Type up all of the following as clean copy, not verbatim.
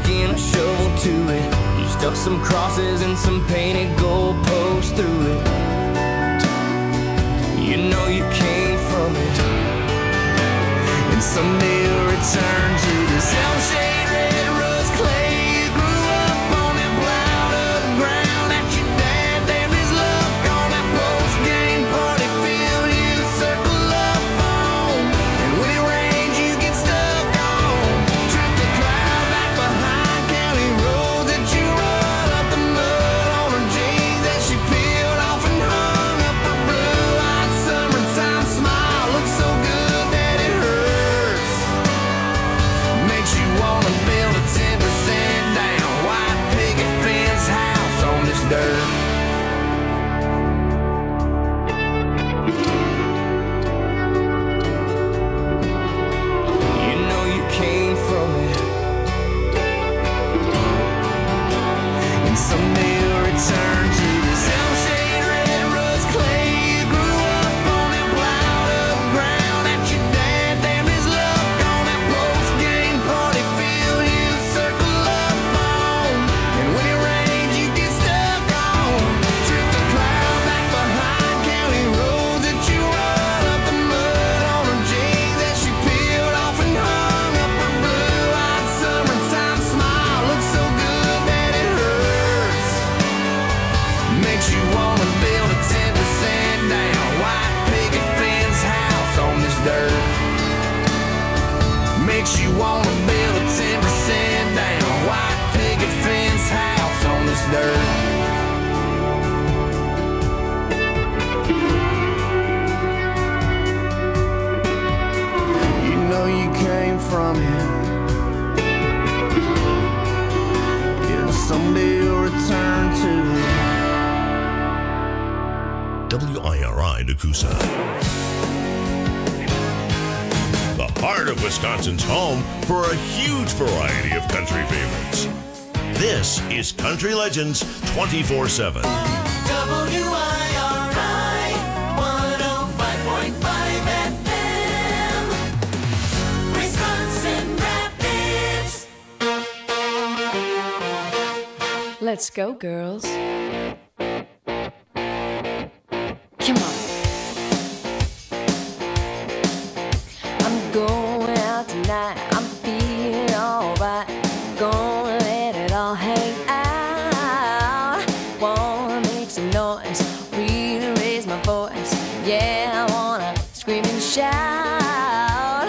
taking a shovel to it. He stuck some crosses and some painted goalposts through it. You know you came from it, and someday you'll return to this shade red rust clay. You grew up on that plowed up ground that your dad damned his luck on that post-game party field you circle up on. And when it rains you get stuck on. Trip the cloud back behind county roads that you run up the mud on her jeans that she peeled off and hung up her blue-eyed summertime smile. Looks so good that it hurts. Makes you wanna build a 10% down white picket fence house on this dirt. You know you came from it, and someday you'll return to this shade red rust clay. You grew up on that plowed up ground that your dad damned his luck on that post-game party field you circle up on. And when it rains you get stuck on. Trip the cloud back behind county roads that you run up the mud on her jeans that she peeled off and hung up her blue-eyed summertime smile. Looks so good that it hurts. Makes you wanna build a 10% down white picket fence house on this dirt. Makes you wanna build a 10% down white picket fence house on this dirt. You know you came from it, and someday you'll return to it. WIRI Nakusa. The heart of Wisconsin's home for a huge variety of country favorites. This is Country Legends 24/7. WIRI 105.5 FM, Wisconsin Rapids. Let's go, girls. Come on. I'm going out tonight. I'm feeling alright. Gonna let it all hang out. Wanna make some noise, really raise my voice. Yeah, I wanna scream and shout.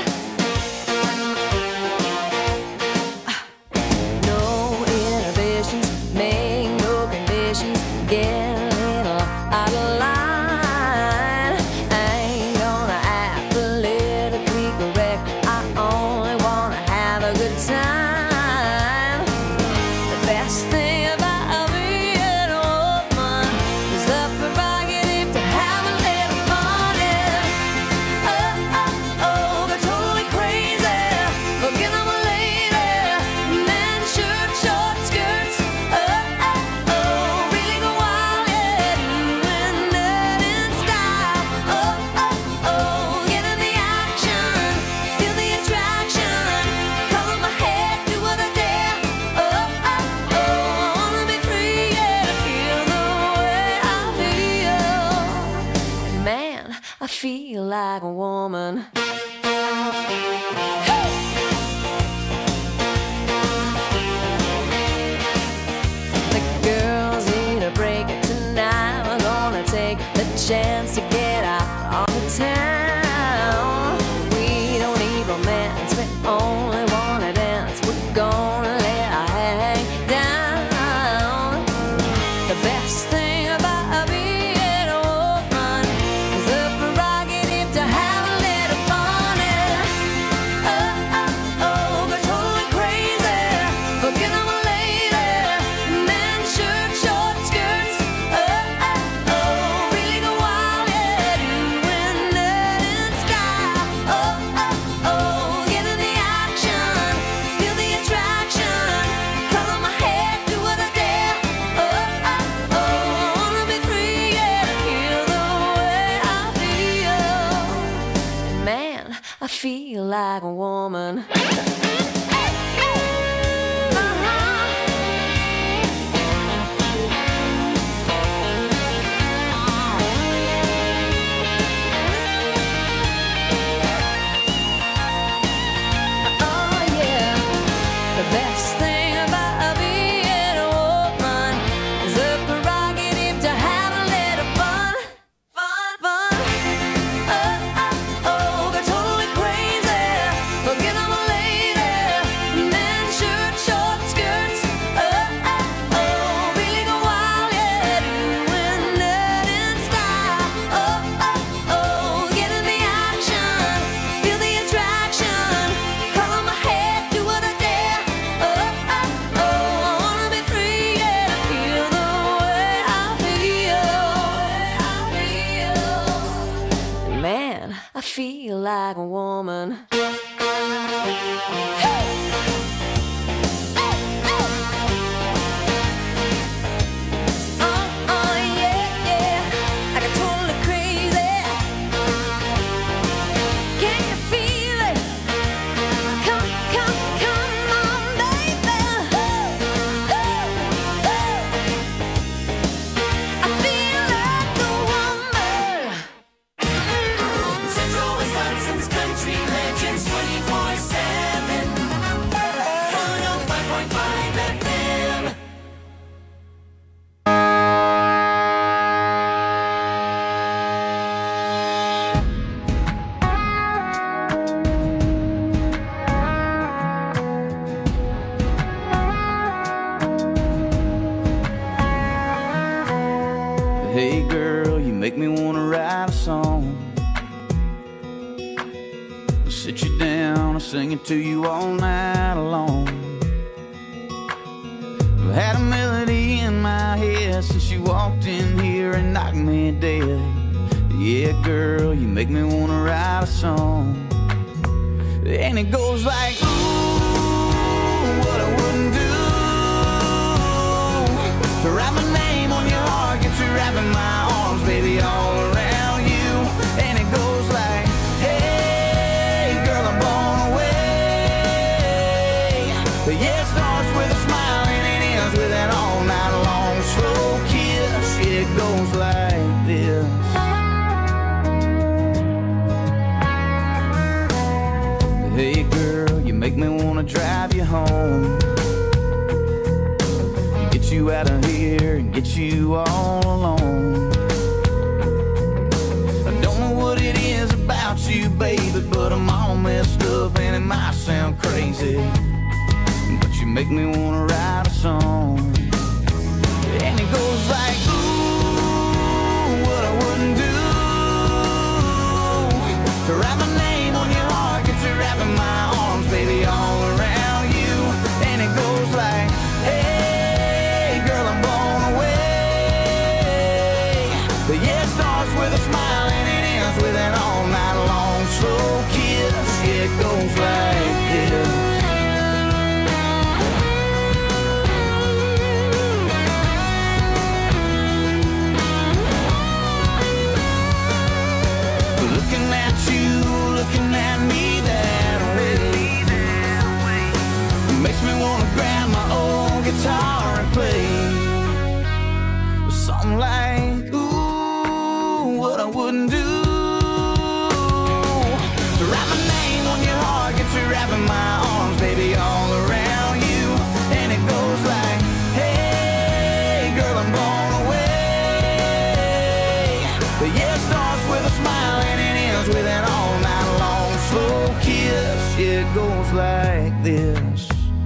No inhibitions, make no conditions. Get a little out of line. I ain't gonna act politically correct. I only wanna have a good time. The best thing about being a woman is the prerogative to have a little fun. Oh, oh, oh, they're totally crazy. Looking at my lady. Men, shirt, short skirts. Oh, oh, oh, really go wild, yeah. Doing that in style. Oh, oh, oh, get in the action. Feel the attraction. Color my head, do what I dare. Oh, oh, oh, I wanna be free, yeah. To feel the way I feel. And man, I feel like a woman. The girls need a break tonight. We're gonna take the chance to get out on the town. We don't need romance, we only wanna dance. We're gonna let our hair hang down. The best thing about being a woman is the prerogative to have a little fun. Oh, oh, oh, they're totally crazy. Looking at my lady. Men, shirt, short skirts. Oh, oh, oh, really go wild, yeah. Doing that in style. Oh, oh, oh, get in the action. Feel the attraction. Color my head, do what I dare. Oh, oh, oh, I wanna be free, yeah. To feel the way I feel. Man, I feel like a woman. Uh-huh. feel like a woman. Central Wisconsin's country legends 24/7. 105.5 FM. Hey girl, you make me wanna write a song. I'll sit you down and sing it to you all night long. I've had a melody in my head since you walked in here and knocked me dead. Yeah, girl, you make me wanna write a song. And it goes like, ooh, what I wouldn't do to write my name on your heart, get you wrapping my arms, baby, all around you. And it goes like, hey, girl, I'm blown away. But yeah, it starts with a smile and it ends with an all night long slow kiss. It goes like this. Hey, girl, you make me wanna drive you home. Get you out of here and get you all alone. I don't know what it is about you, baby, but I'm all messed up and it might sound crazy, but you make me wanna write a song. And it goes like, ooh, what I wouldn't do to write my name on your heart, get you wrapping my arms, baby, all around you. And it goes like, hey, girl, I'm blown away. But yeah, it starts with a smile and it ends with an all night long slow kiss. Yeah, it goes like this. Looking at you, looking at me that way, makes me wanna grab my old guitar and play something like, ooh, what I wouldn't do to write my name on your heart, get you wrapping my arms, baby, all around you. And it goes like, hey, girl, I'm blown away. But yeah, it starts with a smile and it ends with an all night long slow kiss. Yeah, it goes like this.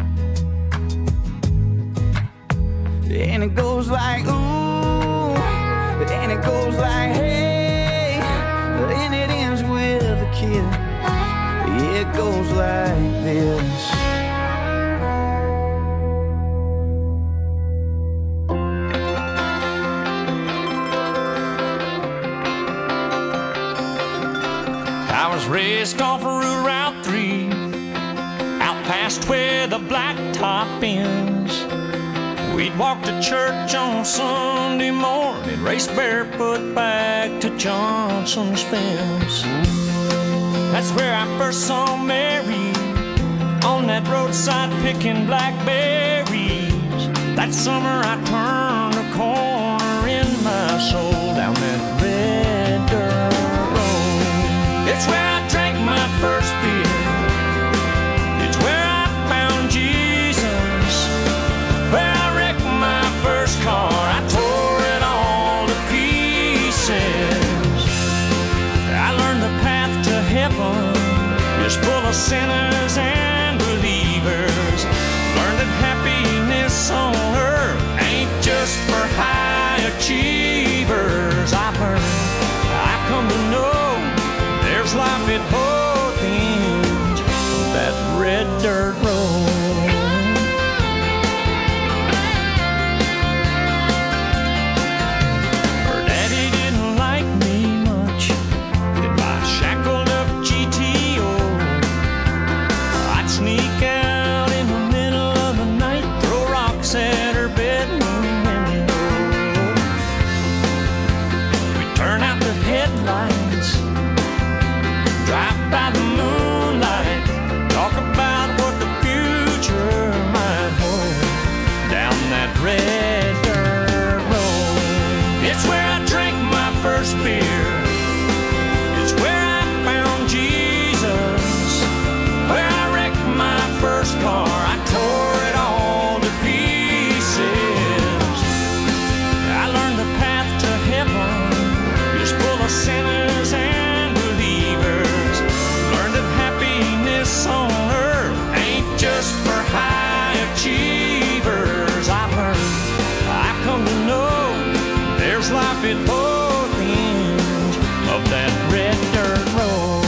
And it goes like, ooh, and it goes like, hey, and it ends with a kiss. Yeah, it goes like this. I was raised off of Route 3, out past where the blacktop ends. We'd walk to church on Sunday morning, race barefoot back to Johnson's fence. That's where I first saw Mary, on that roadside picking blackberries. That summer I turned a corner in my soul down that red dirt road. It's where I drank my first beer. It's where I found Jesus. Where I wrecked my first car. I tore it all to pieces. I learned the path to heaven is full of sinners and believers. Learned that happiness on earth ain't just for high achievers. I come to know there's life at both ends of that red dirt road. Her daddy didn't like me much, and I shackled up life at both ends of that red dirt road.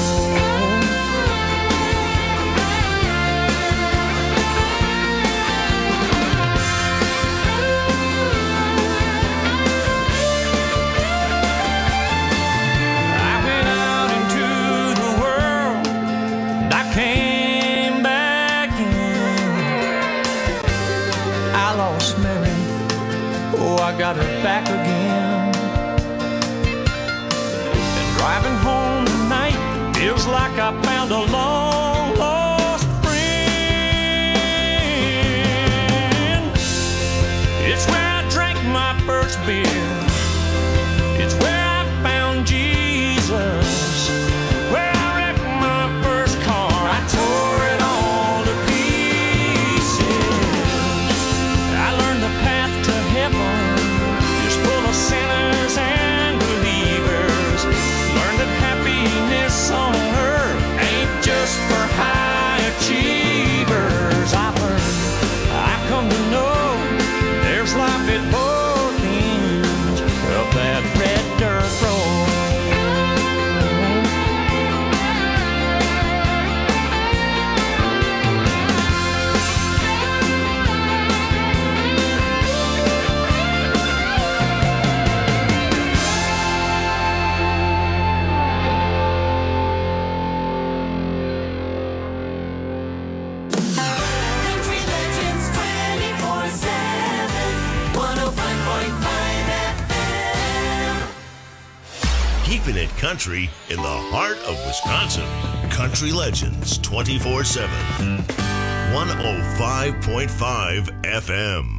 I went out into the world and I came back in. I lost Mary, oh, I got her back again. And driving home tonight feels like I found a long lost friend. It's where I drank my first beer. It's where I found Jesus. Where I wrecked my first car. I tore it all to pieces. I learned the path to heaven is full of sinners and believers. Learned that happiness on earth ain't just for high achievers. I learned, I come to know there's life at both ends of that red dirt road. Country Legends 24/7, 105.5 FM. Keeping it country in the heart of Wisconsin. Country Legends 24/7. 105.5 FM.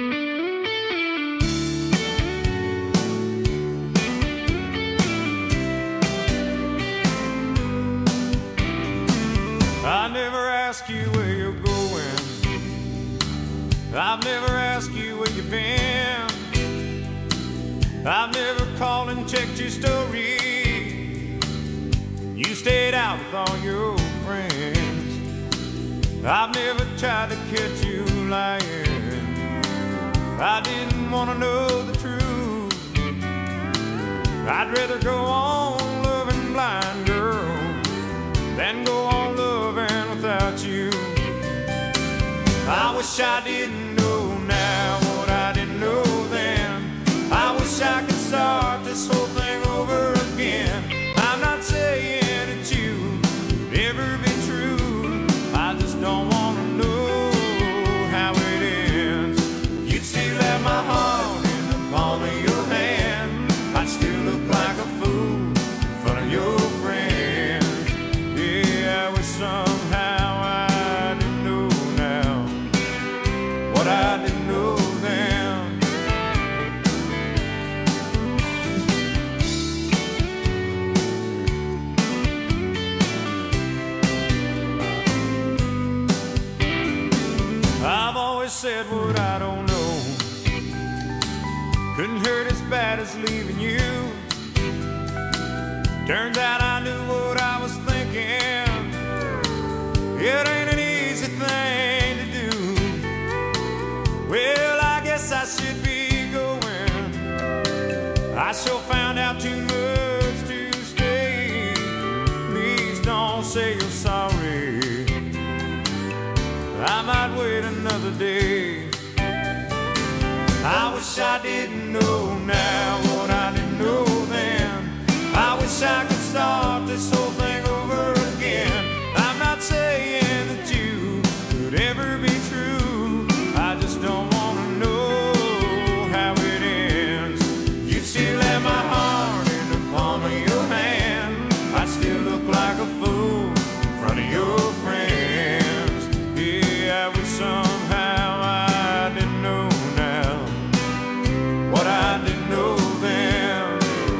I never ask you where you're going. I've never asked you where you've been. I've never called and checked your story. You stayed out with all your friends. I've never tried to catch you lying. I didn't want to know the truth. I'd rather go on loving blind, girl, than go on loving without you. I wish I didn't know now what I didn't know then. I wish I could start this whole thing over again. I'm not saying that you could ever be true. I just don't want to know how it ends. You'd still have my heart in the palm of your hand. I'd still look like a fool in front of your friends. Yeah, I wish somehow I didn't know now what I didn't know then. I've always said what I don't know. Couldn't hurt as bad as leaving you. Turns out I knew what I was thinking. It ain't an easy thing to do. Well, I guess I should be going. I sure found out too much to stay. Please don't say you're sorry. I might wait another day. I wish I didn't know now what I didn't know then. I wish I could start this whole thing over again. I'm not saying that you could ever be true. I just don't want to know how it ends. You still have my heart in the palm of your hand. I still look like a fool in front of your friends. Yeah, I wish somehow I didn't know now what I didn't know then.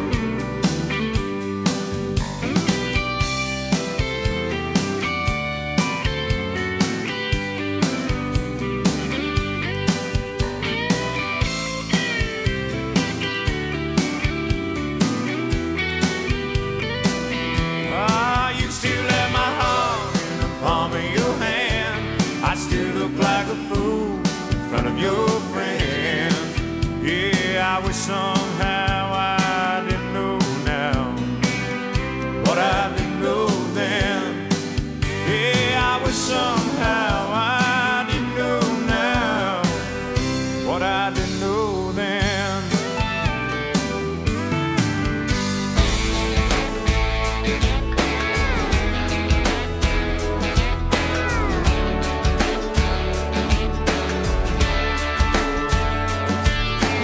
Ah, you still have my heart in the palm of your hand. I still look like a fool in front of your friends. Yeah, I wish somehow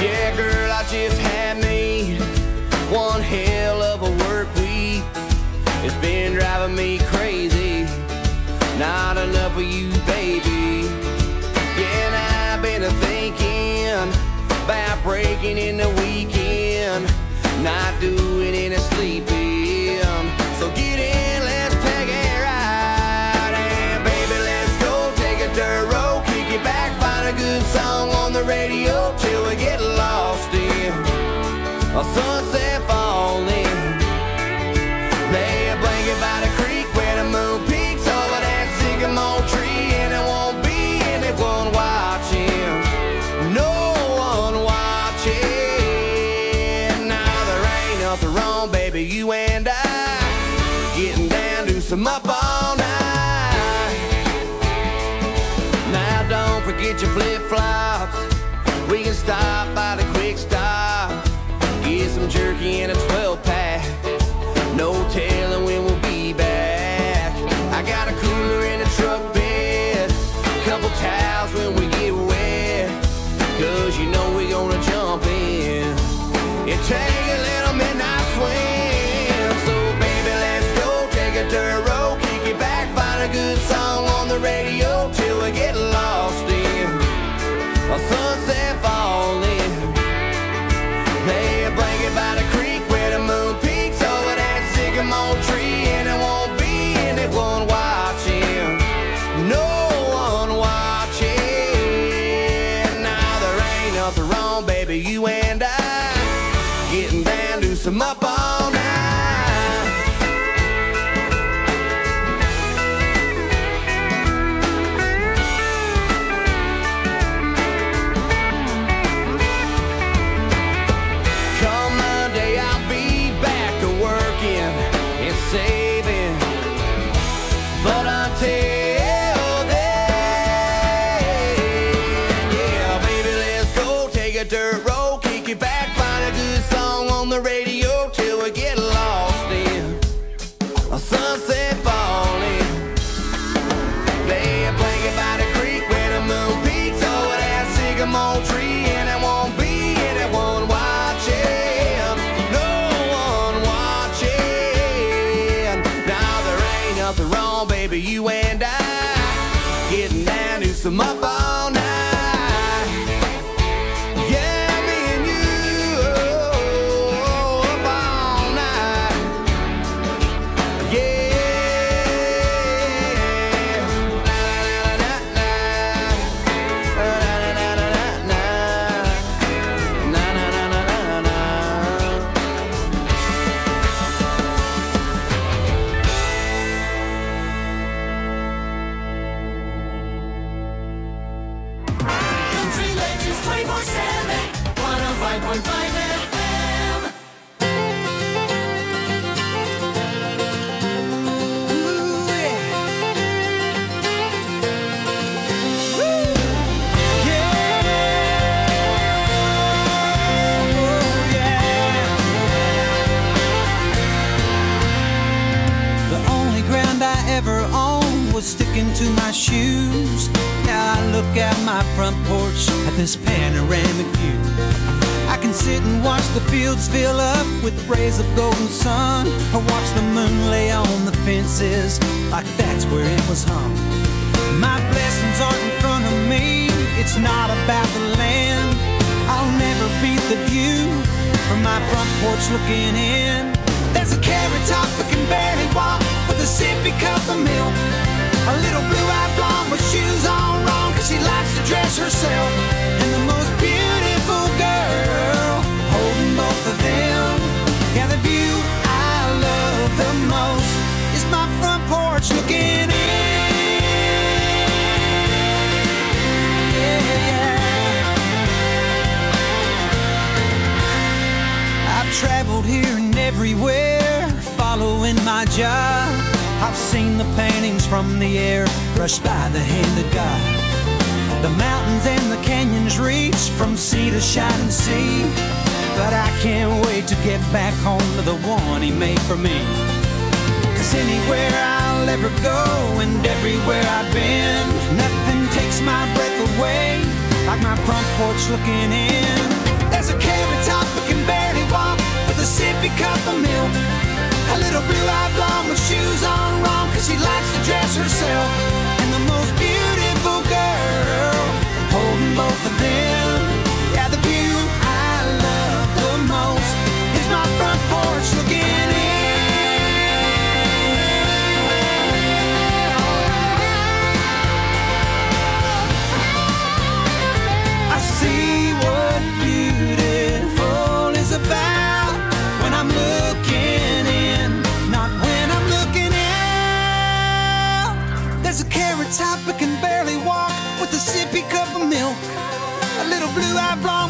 Yeah, girl, I just had me one hell of a work week. It's been driving me crazy. Not enough of you, baby. Yeah, and I've been thinking about breaking in the weekend, not doing any sleeping. So get in, let's take a ride. And baby, let's go take a dirt road, kick it back, find a good song on the radio till we get lost in a sunset falling. Lay a blanket by the creek where the moon peaks over that sycamore tree, and it won't be anyone watching, no one watching. Now there ain't nothing wrong, baby, you and I getting down to some up all night. Now don't forget your flip-flops. We can stop by the quick stop, get some jerky and a 12-pack. No telling when we'll be back. I got a cooler in the truck bed, couple towels when we get wet, 'cause you know we gonna jump in and take a little midnight swim. So baby, let's go take a dirt road, kick it back, find a good song on the radio till we get lost in a sunset falling. Lay a blanket by the creek where the moon peaks over that sycamore tree, and it won't be anyone watching, no one watching. Now there ain't nothing wrong, baby, you and I getting down to some up all night. Saving, but until then, yeah, baby, let's go take a dirt road, kick it back, find a good song on the radio till we get lost in a sunset falling. Lay a blanket by the creek where the moon peaks over that sycamore tree, and it won't be anyone watching, no one watching. Nothing wrong, baby, you and I getting down to some up all night. Yeah, me and you up all night. Yeah. Na na na na na na na na na na na na. Country Legends 24/7, 105.5 FM. The only ground I ever owned was sticking to my shoes. Now I look out my front porch at this panoramic view. I can sit and watch the fields fill up with rays of golden sun, or watch the moon lay on the fences like that's where it was hung. My blessings aren't in front of me, it's not about the land. I'll never beat the view from my front porch looking in. There's a carrot top that can barely walk with a sippy cup of milk. A little blue-eyed blonde with shoes on wrong, 'cause she likes to dress herself. And the most beautiful girl holding both of them. Yeah, the view I love the most is my front porch looking in. Yeah, yeah. I've traveled here and everywhere, following my job. I've seen the paintings from the air brushed by the hand of God. The mountains and the canyons reach from sea to shining sea. But I can't wait to get back home to the one he made for me. 'Cause anywhere I'll ever go and everywhere I've been, nothing takes my breath away like my front porch looking in. There's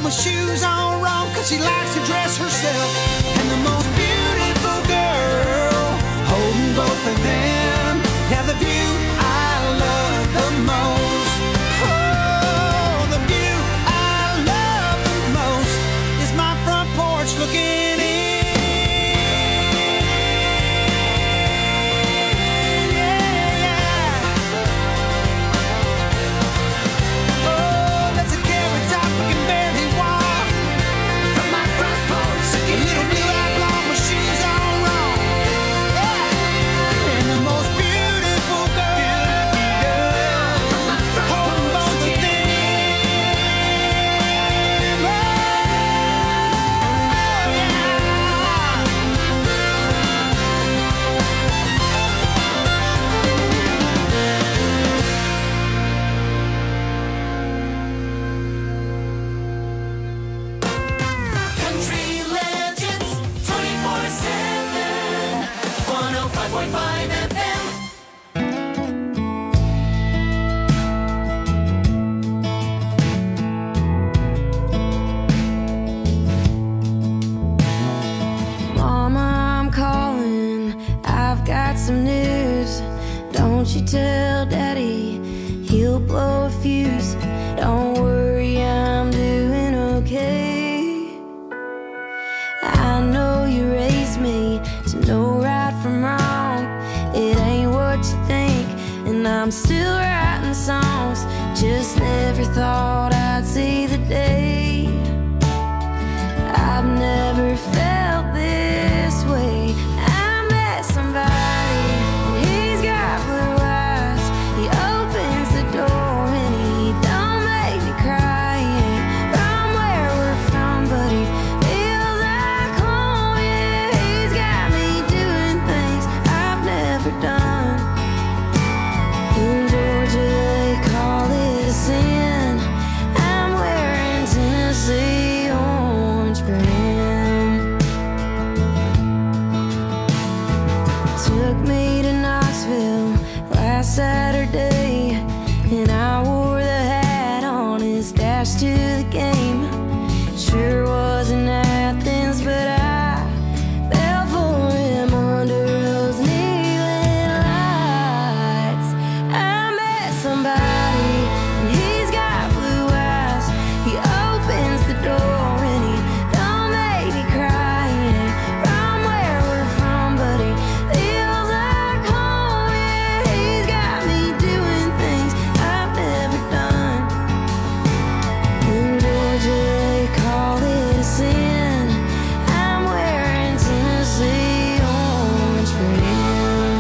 my shoes on wrong, 'cause she likes to dress herself. And the most beautiful girl holding both of them have the view I love the most. Oh, the view I love the most is my front porch looking in. Some news, don't you tell Daddy, he'll blow a fuse. Don't worry, I'm doing okay. I know you raised me to know right from wrong. It ain't what you think, and I'm still writing songs. Just never thought I'd see the day. I've never felt this way. I met somebody. Saturday, and I wore the hat on his dash to the game. Sure wasn't Athens, but I fell for him under those neon lights. I met somebody, and he's got blue eyes. He opens the door and he don't make me cry. He ain't from where we're from, but he feels like home. Yeah, he's got me doing things I've never done. In Georgia they call it a sin. I'm wearing Tennessee orange for him.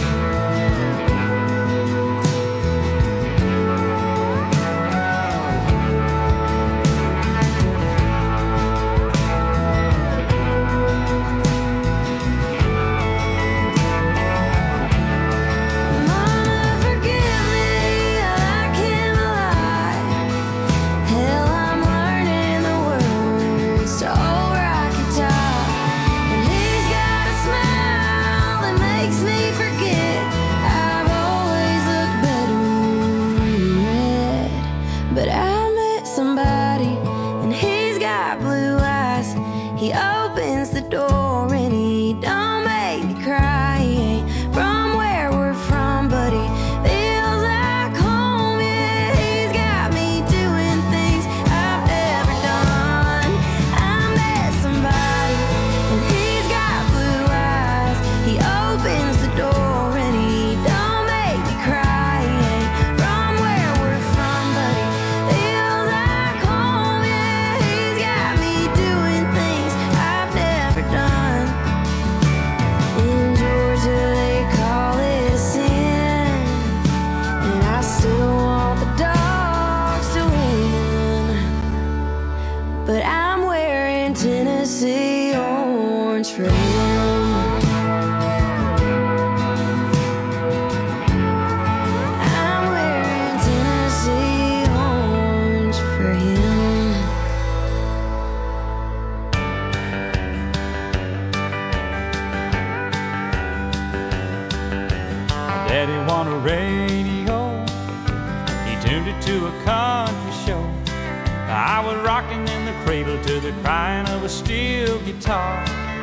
Mama, forgive me, I can't lie. Hell, I'm learning the words to Old Rocky Top. And he's got a smile that makes me forget I've always looked better in red. But I met somebody, and he's got blue eyes. He opens the door and he don't make me cry. He ain't from where we're from, but he feels like home. Yeah, he's got me doing things I've never done. I met somebody, and he's got blue eyes. He opens the door and he don't make me cry. He ain't from where we're from, but he feels like home. Yeah, he's got me doing things I've never done. In Georgia they call it a sin, and I still want the dogs to win. But I'm wearing Tennessee orange for him. I'm wearing Tennessee orange for him. Daddy wanted a radio. He tuned it to a country show. I was rocking in the cradle to the crying of a steel guitar.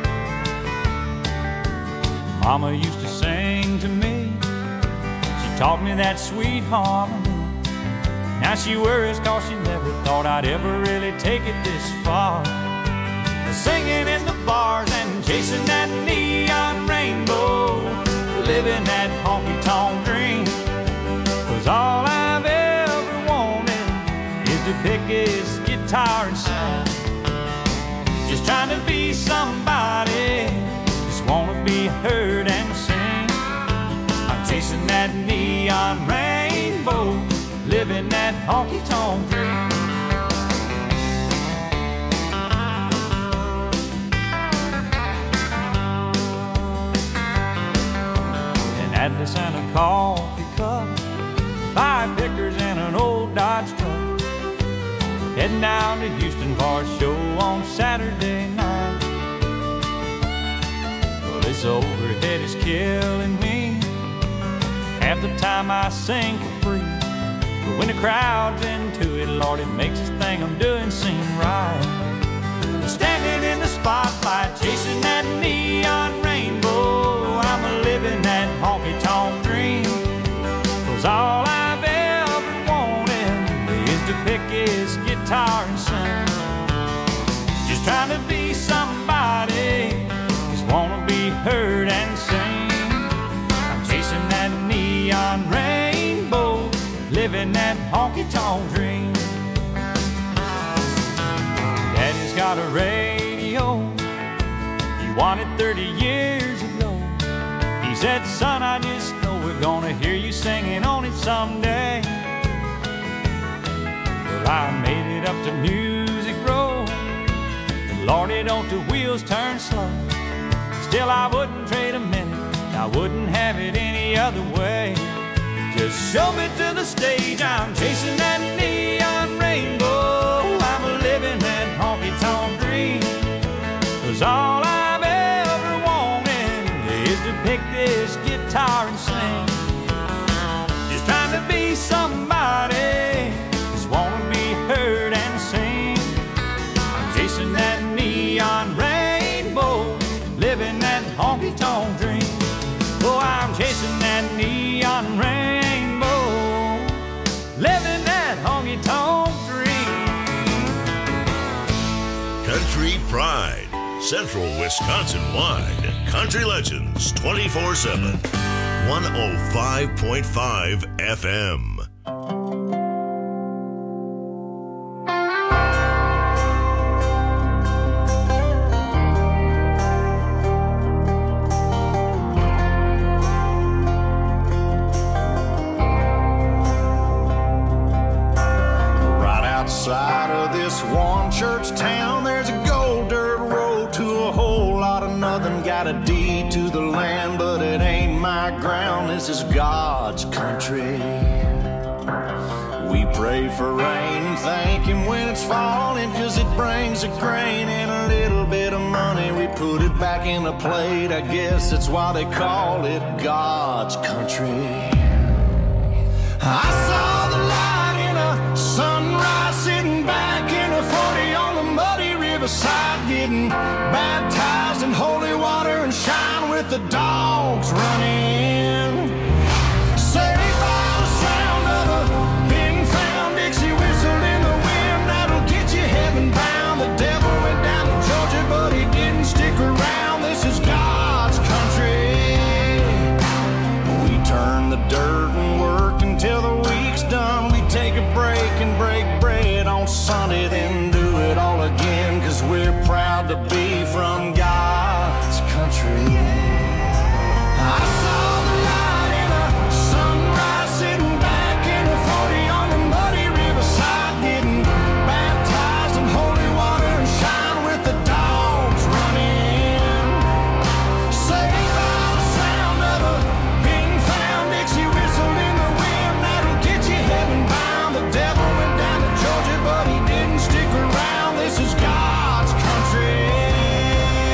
Mama used to sing to me, she taught me that sweet harmony. Now she worries cause she never thought I'd ever really take it this far. Singing in the bars and chasing that neon rainbow, living that honky-tonk dream. Cause all I've ever wanted is to pick his guitar and sing. Just trying to be somebody, just wanna be heard and sing. I'm chasing that neon rainbow, living that honky-tonk dream. An Atlas and a coffee cup, 5 pickers and an old Dodge truck, heading down to Houston for a show on Saturday night. Well, this overhead is killing me. Half the time I sing for free, but when the crowd's into it, Lord, it makes this thing I'm doing seem right. Standing in the spotlight, chasing that neon rainbow, I'm living that honky-tonk dream. Cause all I've ever wanted is to pick his guitar and sing. Just trying to be somebody, just wanna be heard and sing. I'm chasing that neon rainbow, living that honky-tonk dream. Daddy's got a radio, he won it 30 years ago. He said, son, I just know we're gonna hear you singing on it someday. Well, I made it up to Music Row, and Lordy, don't the wheels turn slow. Still, I wouldn't trade a minute, I wouldn't have it any other way. Just show me to the stage, I'm chasing that neon rainbow, I'm living that honky-tonk dream. Cause all I've ever wanted is to pick this guitar and sing. Just trying to be somebody, just wanna be heard and sing. I'm chasing that neon rainbow, living that honky-tonk dream. Oh, I'm chasing that neon rainbow, living that honky-tonk dream. Country Pride, Central Wisconsin-wide. Country Legends 24/7. 105.5 FM. Outside of this one church town, there's a gold dirt road to a whole lot of nothing. Got a deed to the land, but it ain't my ground. This is God's country. We pray for rain and thank Him when it's falling, 'cause it brings a grain and a little bit of money. We put it back in the plate, I guess that's why they call it God's country. I saw the light in a sunrise, sitting back in a 40 on the muddy riverside, getting baptized in holy water and shine with the dogs running. Saved by the sound of a been found Dixie whistle in the wind, that'll get you heaven bound. The devil went down to Georgia, but he didn't stick around. This is God's country. We turn the dirt and work until the week's done. We take a break and break bread on Sunday, then do it all again, 'cause we're proud to be from God's country. I saw the light in a sunrise, sitting back in a 40 on the muddy riverside, getting baptized in holy water and shine with the dogs running. Saved by the sound of a being found Dixie whistle in the wind, that'll get you heaven bound. The devil went down to Georgia, but he didn't stick around. This is God's country.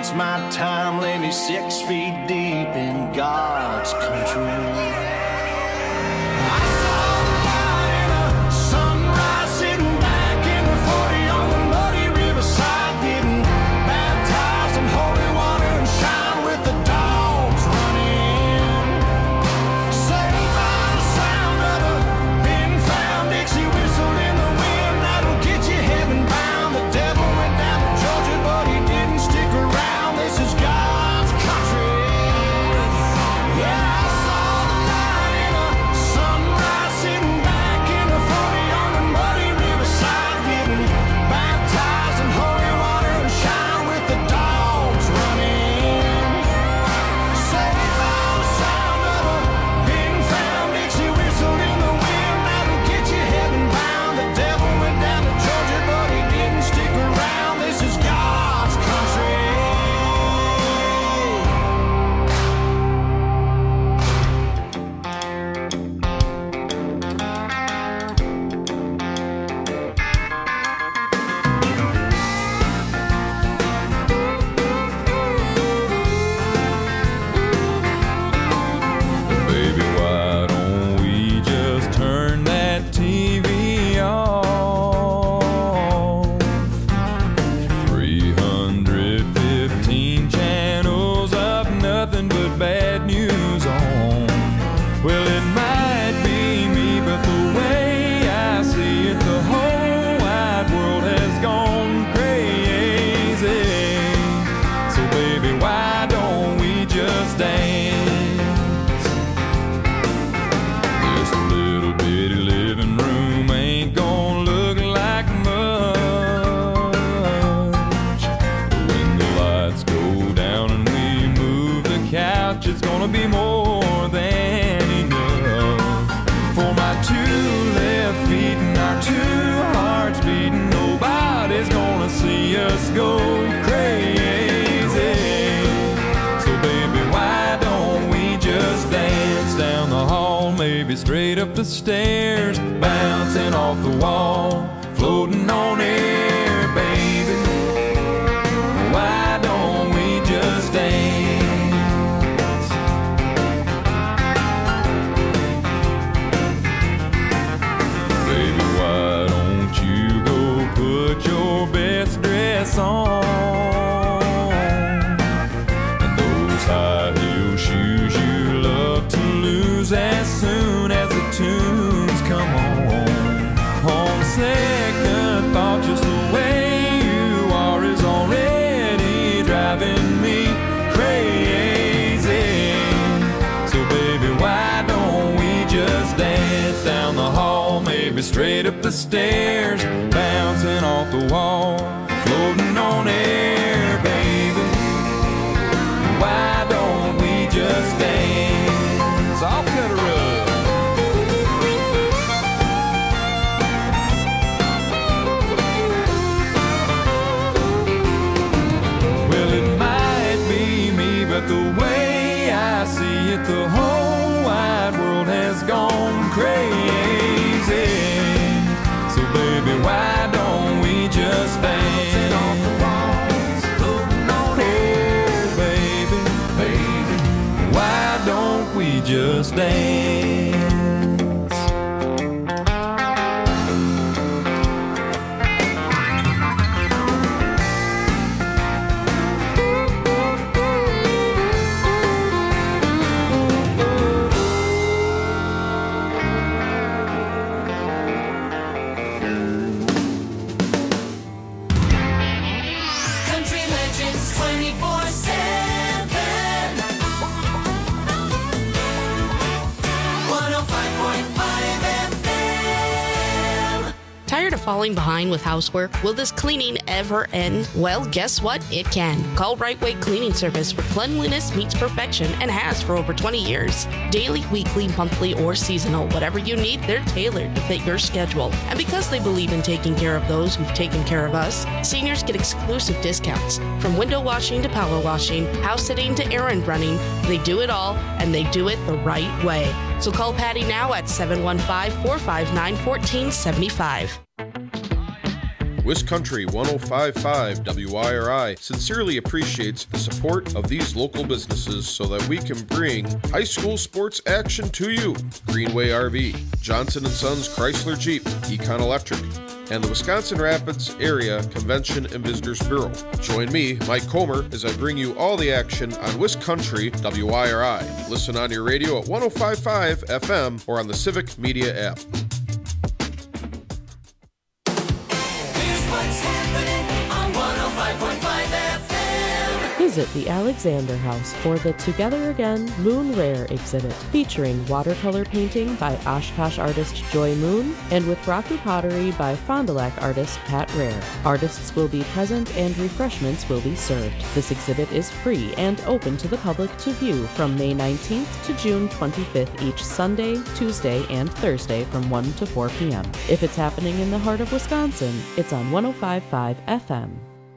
it's my time, lay me 6 feet deep in God's country. I saw the light in a sunrise, sitting back in the 40 on the muddy riverside, getting baptized in holy water and shine with the dogs running. Saved by the sound of a thin-found Dixie whistle in the wind that'll get you heaven bound. The devil went down to Georgia, but he didn't stick around. This is God's country. Yeah, I saw the light in a sunrise, sitting back in the 40 on the muddy riverside, getting baptized in holy water and shine with the dogs running. Saved by the sound of a thin-found Dixie whistle in the wind that'll get you heaven bound. The devil went down to Georgia, but he didn't stick around. This is God's country. Baby, why don't we just turn that TV off? 315 channels of nothing but bad news on. Well, it might be me, but the way I see it, the whole wide world has gone crazy. So baby, why don't we just dance? This little bitty living room ain't gonna look like much. When the lights go down and we move the couch, it's gonna be more than enough. For my 2 left feet and our 2 hearts beating, nobody's gonna see us go crazy. So baby, why don't we just dance down the hall, maybe straight up the stairs, bouncing off the wall, floating on air, baby. Why don't we just dance? Baby, why don't you go put your best dress on? And those high heel shoes you love to lose as soon as the tunes come on. On second thought, just the way you are is already driving me crazy. So baby, why don't we just dance down the hall, maybe straight up the stairs, bouncing off the wall, floating on air, baby. Why don't we just dance? I'll cut a rug. Well, it might be me, but the way I see it, the whole wide world has gone crazy. So baby, why don't we just dance? Oh, baby, baby, why don't we just dance? Country Legends 24/7. 105.5 FM. Tired of falling behind with housework? Will this cleaning ever end? Well, guess what? It can. Call Right Way Cleaning Service, where cleanliness meets perfection and has for over 20 years. Daily, weekly, monthly, or seasonal, whatever you need, they're tailored to fit your schedule. And because they believe in taking care of those who've taken care of us, seniors get exclusive discounts. From window washing to power washing, house sitting to errand running, they do it all, and they do it the right way. So call Patty now at 715-459-1475. Wiscountry 105.5 WIRI sincerely appreciates the support of these local businesses so that we can bring high school sports action to you. Greenway RV, Johnson & Sons Chrysler Jeep, Econ Electric, and the Wisconsin Rapids Area Convention and Visitors Bureau. Join me, Mike Comer, as I bring you all the action on Wiscountry WIRI. Listen on your radio at 105.5 FM or on the Civic Media app. Here's what's happening on 105.5 FM. Visit the Alexander House for the Together Again Moon Rare exhibit, featuring watercolor painting by Oshkosh artist Joy Moon and with Raku pottery by Fond du Lac artist Pat Rare. Artists will be present and refreshments will be served. This exhibit is free and open to the public to view from May 19th to June 25th each Sunday, Tuesday, and Thursday from 1 to 4 p.m. If it's happening in the heart of Wisconsin, it's on 105.5 FM.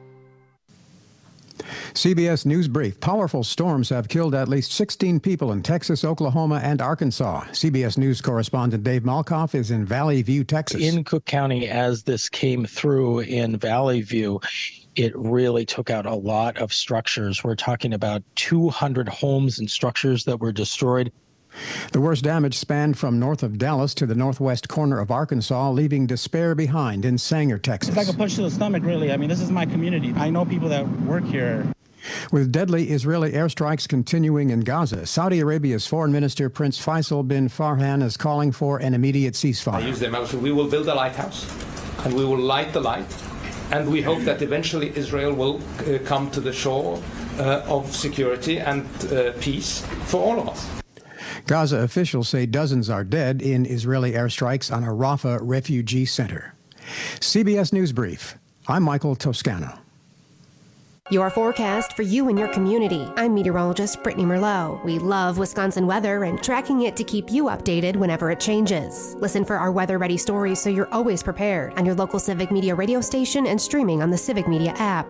CBS News Brief. Powerful storms have killed at least 16 people in Texas, Oklahoma, and Arkansas. CBS News correspondent Dave Malkoff is in Valley View, Texas. In Cook County, as this came through in Valley View, it really took out a lot of structures. We're talking about 200 homes and structures that were destroyed. The worst damage spanned from north of Dallas to the northwest corner of Arkansas, leaving despair behind in Sanger, Texas. It's like a punch to the stomach, really. I mean, this is my community. I know people that work here. With deadly Israeli airstrikes continuing in Gaza, Saudi Arabia's Foreign Minister Prince Faisal bin Farhan is calling for an immediate ceasefire. I use the emotion. We will build a lighthouse, and we will light the light, and we hope that eventually Israel will come to the shore of security and peace for all of us. Gaza officials say dozens are dead in Israeli airstrikes on a Rafah refugee center. CBS News Brief. I'm Michael Toscano. Your forecast for you and your community. I'm meteorologist Brittany Merlot. We love Wisconsin weather and tracking it to keep you updated whenever it changes. Listen for our weather-ready stories so you're always prepared on your local Civic Media radio station and streaming on the Civic Media app.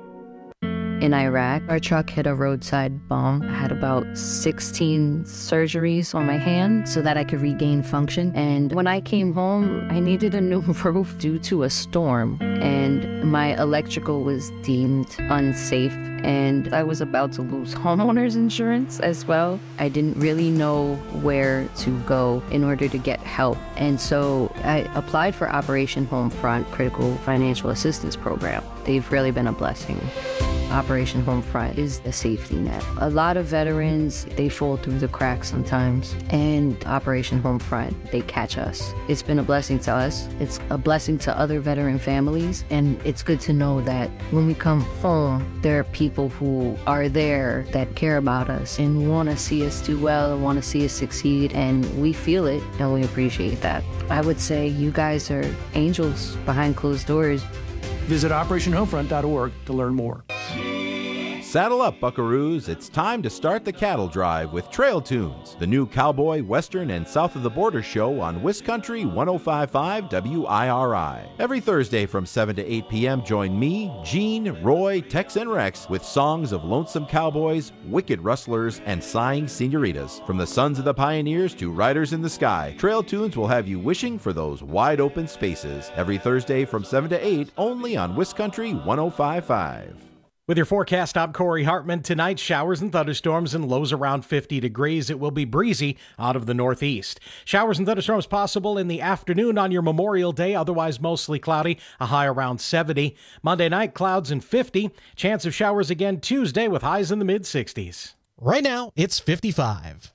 In Iraq, our truck hit a roadside bomb. I had about 16 surgeries on my hand so that I could regain function. And when I came home, I needed a new roof due to a storm. And my electrical was deemed unsafe. And I was about to lose homeowners insurance as well. I didn't really know where to go in order to get help. And so I applied for Operation Homefront Critical Financial Assistance Program. They've really been a blessing. Operation Homefront is a safety net. A lot of veterans, they fall through the cracks sometimes, and Operation Homefront, they catch us. It's been a blessing to us. It's a blessing to other veteran families, and it's good to know that when we come home, there are people who are there that care about us and want to see us do well and want to see us succeed, and we feel it, and we appreciate that. I would say you guys are angels behind closed doors. Visit OperationHomefront.org to learn more. Saddle up, buckaroos. It's time to start the cattle drive with Trail Tunes, the new cowboy, western, and south of the border show on Wiscountry 105.5 WIRI. Every Thursday from 7 to 8 p.m., join me, Gene, Roy, Tex, and Rex with songs of lonesome cowboys, wicked rustlers, and sighing senoritas. From the sons of the pioneers to riders in the sky, Trail Tunes will have you wishing for those wide open spaces. Every Thursday from 7 to 8, only on Wiscountry 105.5. With your forecast, I'm Corey Hartman. Tonight, showers and thunderstorms and lows around 50 degrees. It will be breezy out of the northeast. Showers and thunderstorms possible in the afternoon on your Memorial Day, otherwise mostly cloudy, a high around 70. Monday night, clouds and 50. Chance of showers again Tuesday with highs in the mid-60s. Right now, it's 55.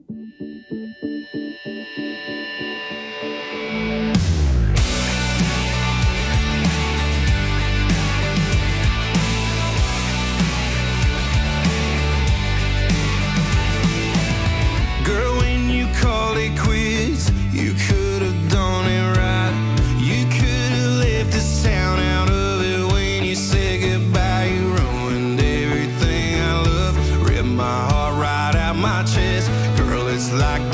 Girl, when you called it quits, you could have done it right. You could have left the town out of it when you said goodbye. You ruined everything I love, ripped my heart right out my chest. Girl, it's like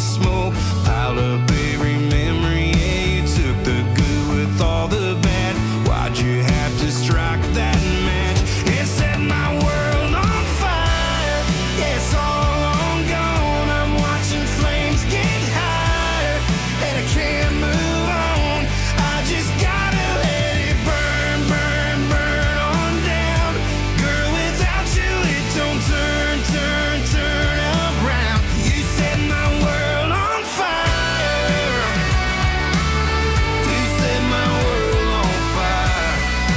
smoke. Piled up every memory, yeah, you took the good with all the bad. Why'd you have to strike that match? It set my world on fire. Yeah, it's all long gone. I'm watching flames get higher, and I can't move on. I just gotta let it burn, burn, burn on down. Girl, without you it don't turn, turn, turn around. You set my world on fire. You set my world on fire.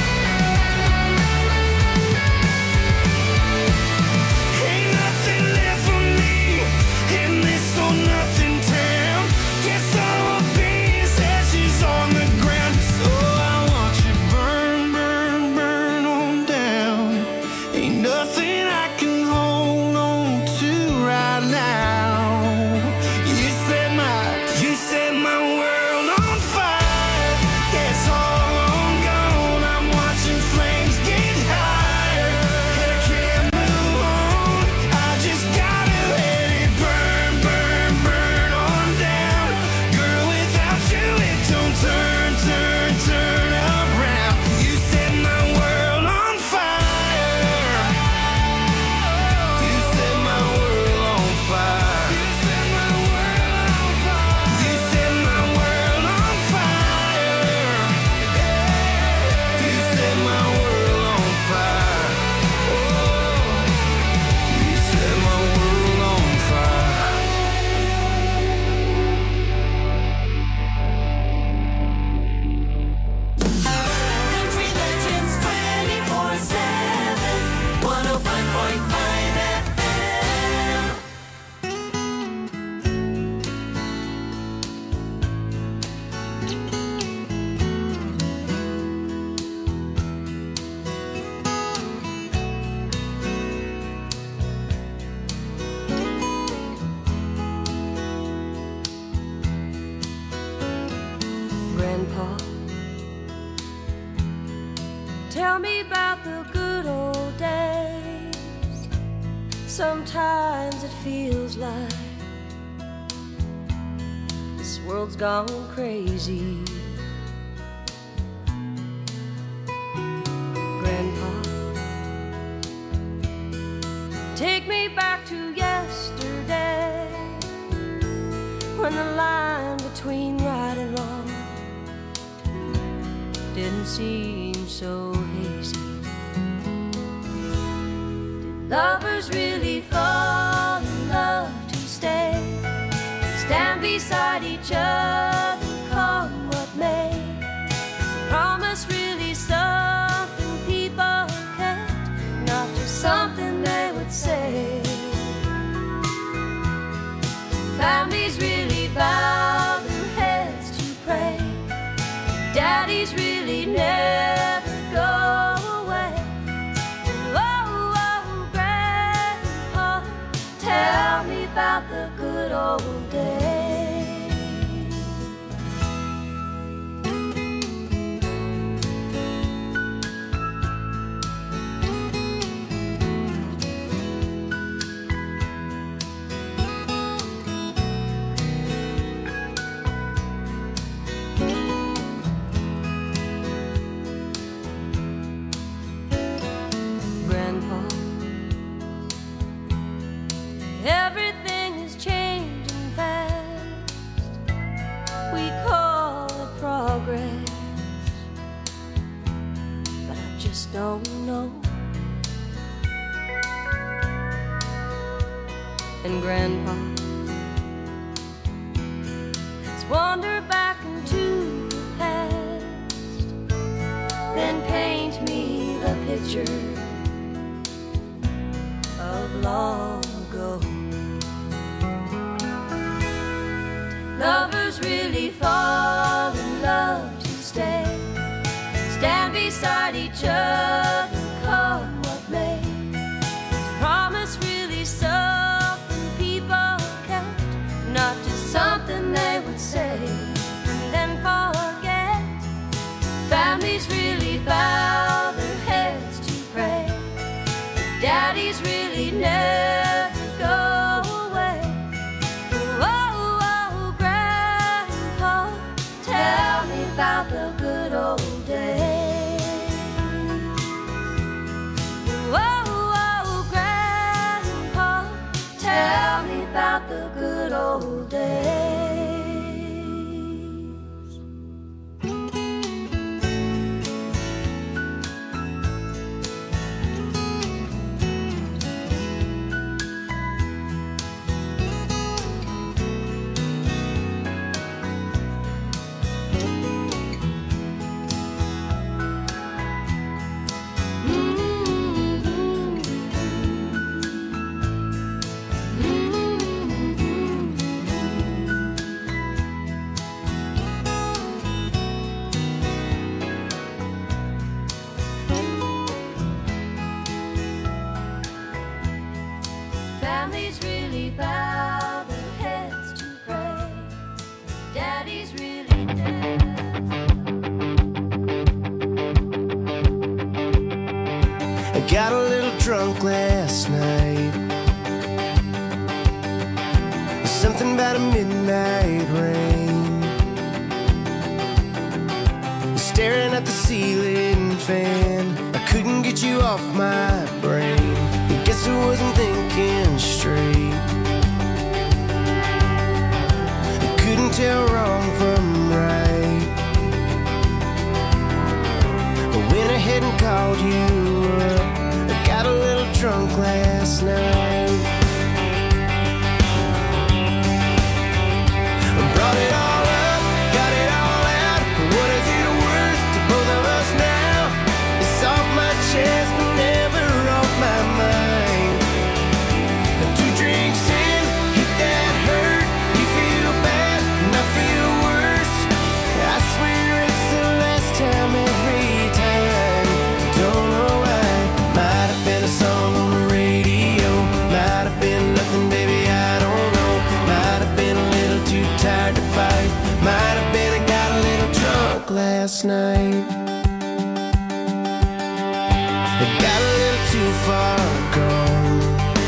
Ain't nothing left for me in this or nothing town. Guess I'll be ashes on the ground. So I want you burn, burn, burn on down. Ain't nothing I can hold on to right now. You set my world on fire. Yeah, it's all long gone. I'm watching flames get higher, and I can't move on. I just gotta let it burn, burn, burn on down. Girl, without you it don't turn, turn, turn around. You set my world on fire. You set my world on fire. You set my world on fire. You set my world on fire. You set my world on fire. You set my world on fire. Country Legends 24/7, 105.5 FM. Grandpa, tell me about the good old days. Sometimes it feels like this world's gone crazy. Grandpa, take me back to yesterday, when the line between right and wrong didn't seem so hazy. Did lovers really fall in love to stay, stand beside each other, come what may? Is a promise really something people kept, not just something they would say? Families really bow their heads to pray. Daddies really never go away. Oh, oh, Grandpa, tell me about the good old days. Grandpa, everything is changing fast. We call it progress, but I just don't know. And Grandpa, let's wander back into the past, then paint me the picture of long ago. Did lovers really fall in love to stay, stand beside each other, come what may? Is a promise really something people kept, not just something they would say and then forget? Families really bow their heads to pray. Daddies really never go away. Oh, old days. Whoa, whoa, Grandpa, tell me about the good old days. Families really bow their heads to pray. Daddy's really dead. I got a little drunk last night. Something about a midnight rain. Staring at the ceiling fan, I couldn't get you off my brain. I guess I wasn't thinking straight. I couldn't tell wrong from right. I went ahead and called you up. I got a little drunk last night. I brought it all up, got it all out. What is it worth to both of us now? It's off my chest, but never off my mind. 2 drinks in, hit that hurt. You feel bad, and I feel worse. I swear it's the last time every time. Don't know why. Might have been a song on the radio. Might have been nothing, baby, I don't know. Might have been a little too tired to fight. Might have been I got a little drunk last night. I got a little too far gone.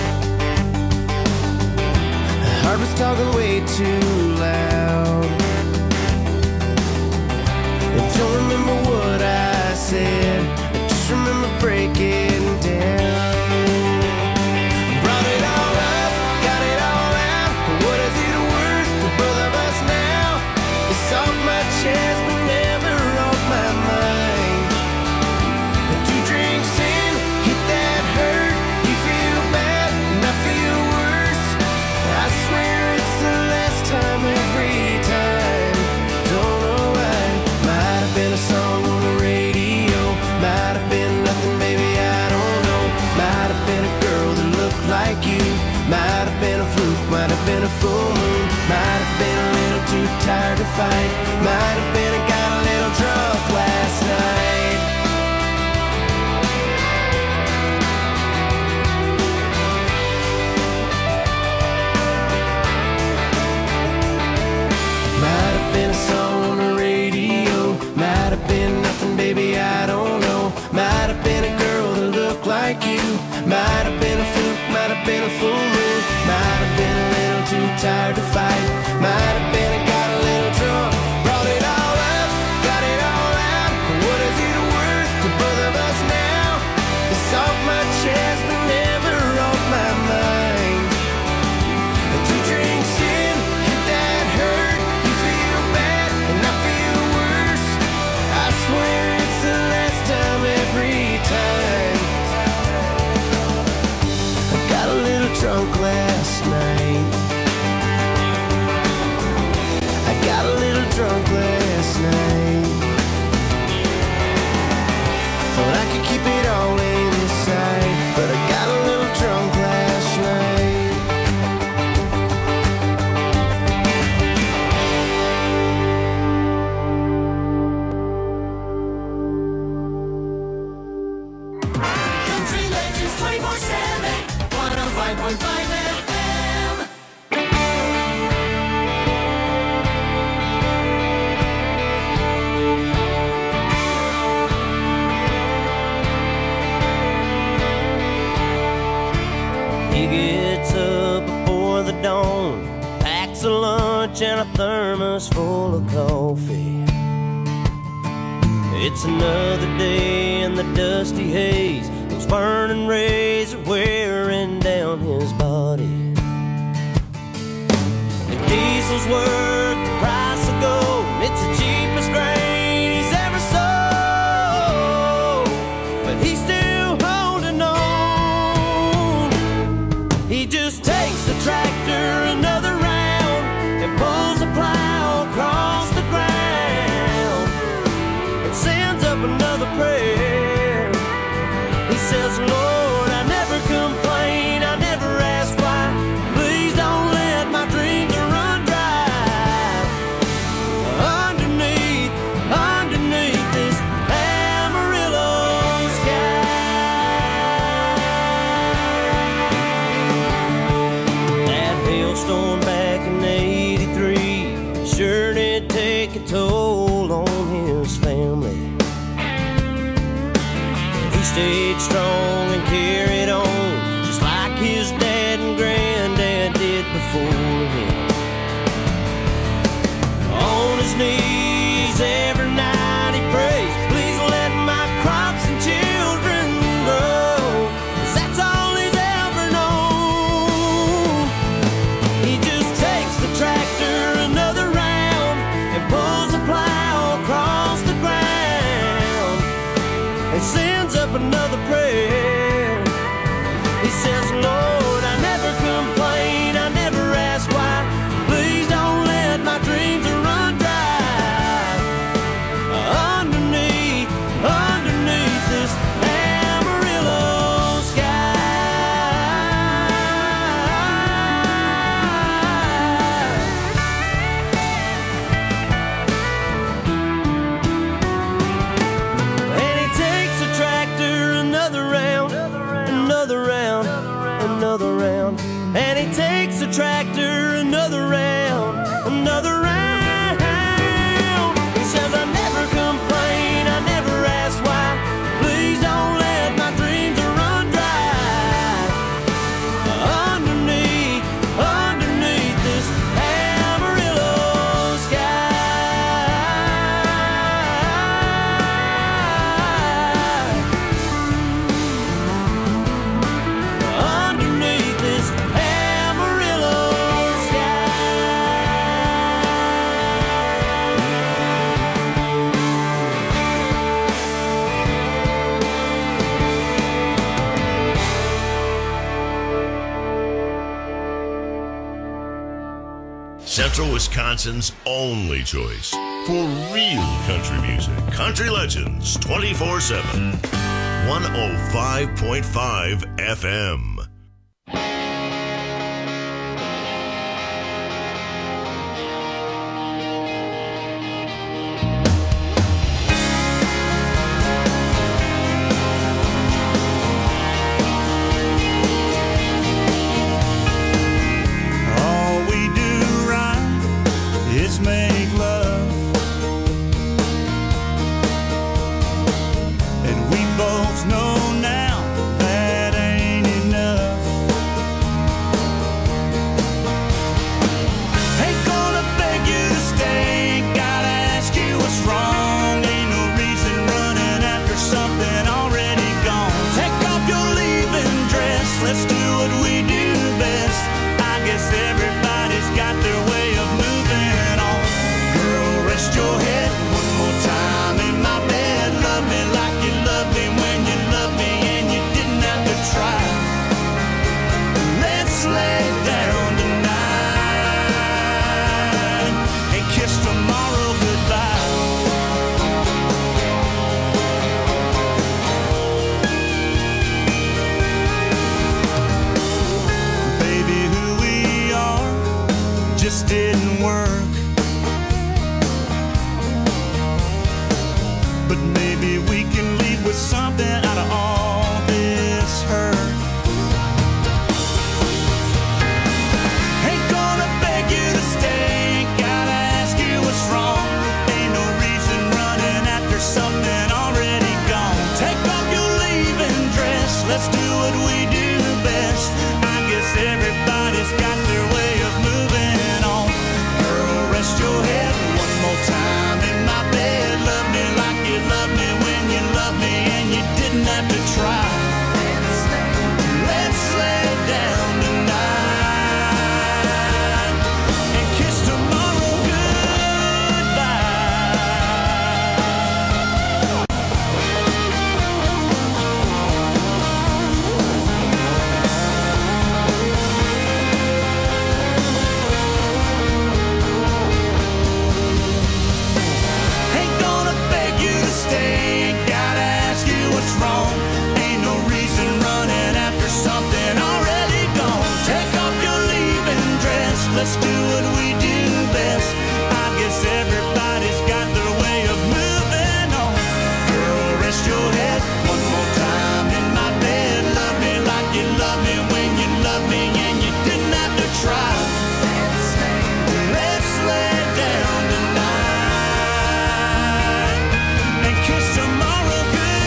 The heart was talking way too loud. I don't remember what I said. I just remember breaking down. Brought it all up, got it all out. What is it worth to both of us now? It's off my chest, but never off my mind. 2 drinks in, hit that hurt. You feel bad, and I feel worse. I swear it's the last time every time. Don't know why. Might have been a song on the radio. Might have been nothing, baby, I don't know. Might have been a girl that looked like you. Might have been a fluke, might have been a full moon. Might have been a little too tired to fight. Might have been I got a little drunk last night. Might have been a song on the radio. Might have been nothing, baby, I don't know. Might have been a girl that looked like you. Might have been a fluke, might have been a full moon. Might have been a little too tired to fight. Might have been I got a little drunk. Brought it all up, got it all out. What is it worth to both of us now? It's off my chest, but never off my mind. 2 drinks in, hit that hurt. You feel bad, and I feel worse. I swear it's the last time every time. I got a little drunk last night. I got a little drunk last night. Thought I could keep it all inside, but I got a little drunk last night. Country Legends 24/7, 105.5 FM. He gets up before the dawn, packs a lunch and a thermos full of coffee. It's another day in the dusty haze. Those burning rays are wearing down his body. The diesel's worth the price of gold. It's the cheapest grain he's ever sold, but he's still holding on. He just takes the tractor another round and pulls the plow across the ground and sends up another prayer. He says, Lord, I never complain, I never ask why. Please don't let my dreams run dry. Underneath this Amarillo sky. That hailstorm back in '83 sure did take a toll on his family. He stayed strong and carried on, just like his dad and granddad did before him. On his knees every night he prays, please let my crops and children grow, 'cause that's all he's ever known. He just takes the tractor another round and pulls the plow across the ground and sends up another prayer. He says, Lord, I never complain, I never ask why. Please don't let my dreams run dry. Underneath this Amarillo sky. And he takes the tractor another round, another round, another round. And he takes the tractor another round, another round. He says, I never complain, I never ask why. Please don't let my dreams run dry. Underneath this Amarillo sky. Underneath this Amarillo sky. Central Wisconsin's only choice for real country music. Country Legends 24/7. 105.5 FM. All we do right is make love, and we both know now that ain't enough. Ain't gonna beg you to stay, gotta ask you what's wrong. Ain't no reason running after something already gone. Take off your leaving dress, let's do what we do best. I guess everybody's got their way of moving on. Girl, rest your head one more time in my bed. Love me like you loved me when you loved me and you didn't have to try. Let's lay down tonight and kiss tomorrow goodbye. Baby, who we are just didn't work. But maybe we can leave with something out of all this hurt. Ain't gonna beg you to stay, gotta ask you what's wrong. Ain't no reason running after something already gone. Take off your leaving dress, let's do what we do best. I guess everybody's got their way of moving on. Girl, rest your head one more time in my bed. Love me like you love me have to try. Let's lay down tonight and kiss tomorrow Ain't gonna beg you to stay, ain't gotta ask you what's wrong. Ain't no reason running after something already gone. Take off your leaving dress, let's do what we do best. I guess everybody's got their way of moving on. Girl, rest your head one more time in my bed. Love me like you love me when you love me and you didn't have to try. Let's lay down tonight and kiss tomorrow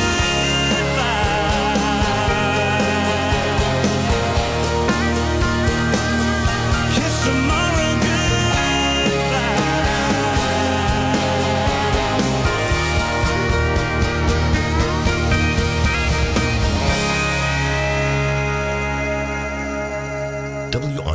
goodbye. Kiss tomorrow goodbye.